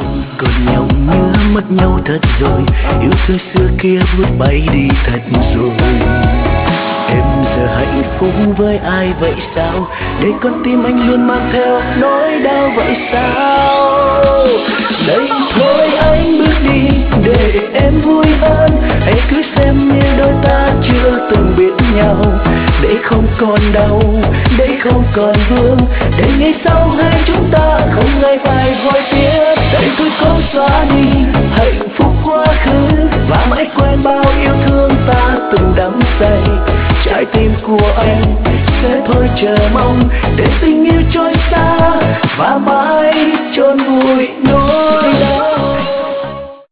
không còn nhau nữa, mất nhau thật rồi, yêu thương xưa kia vút bay đi thật rồi. Em giờ hạnh phúc với ai vậy sao, để con tim anh luôn mang theo nỗi đau vậy sao. Đây thôi anh bước đi để em vui hơn, hãy cứ xem như đôi ta chưa từng biết nhau. Để không còn đau, để không còn vương, để ngày sau hai chúng ta không ngày phải vội tiếc. Đây thôi cố xóa đi hạnh phúc quá khứ, và mãi quên bao yêu thương ta từng đắm say. Trái tim của anh sẽ thôi chờ mong để tình yêu trôi xa và mãi chôn vùi.